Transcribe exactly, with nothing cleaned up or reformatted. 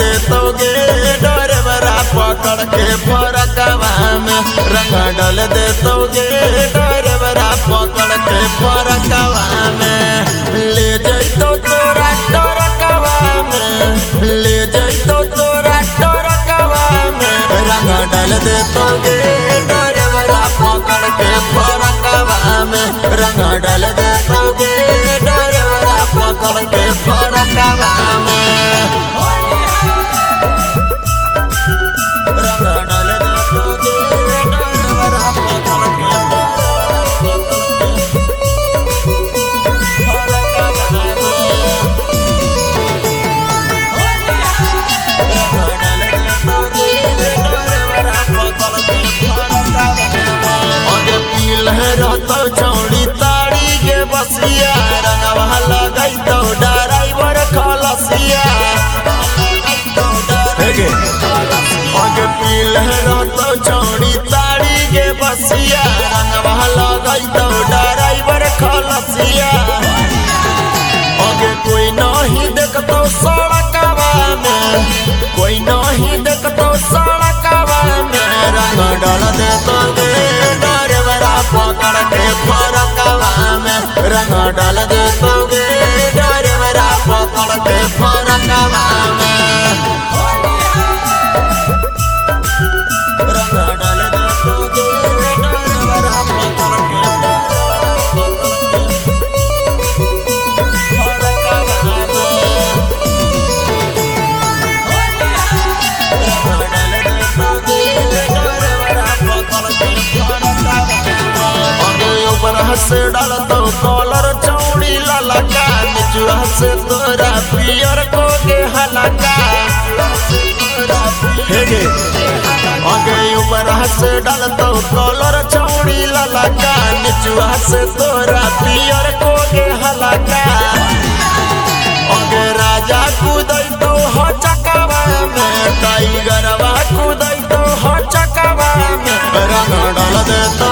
दे तो गे ड्राइवरा पकड़ के फरकवा में रंग डाल दे तो गे ड्राइवरा पकड़ के फरकवा में ले जइतो तोरा टरकवा में ले जइतो तोरा टरकवा में रंग डाल दे तो गे ड्राइवरा पकड़ के फरकवा में रंग डाल दे तो गे ड्राइवरा पकड़ के फरकवा में रहतो चौड़ी ताड़ी के बसिया रंगवा लगई तो ड्राइवर खलसिया आगे पील रहतो चौड़ी ताड़ी के बसिया रंगवा लगई तो ड्राइवर खलसिया आगे कोई नहीं देखतो सड़कवा में कोई नहीं देखतो सड़कवा में रंग डाल दे तो पकड़ के फरकवा में रंग डाल दे तो गे ड्राइवरा पकड़ के फरकवा में रंग डाल दे तो गे ड्राइवरा पकड़ के से डाल तो कॉलर चौड़ी ललका निचुआ से तोरा पियर को के हलका हेगे आगे ऊपर से डाल तो कॉलर चौड़ी ललका निचुआ से तोरा पियर को के हलका आगे राजा कूदई तो हो चकवा में टाइगरवा कूदई तो हो चकवा में रंग डाल दे तो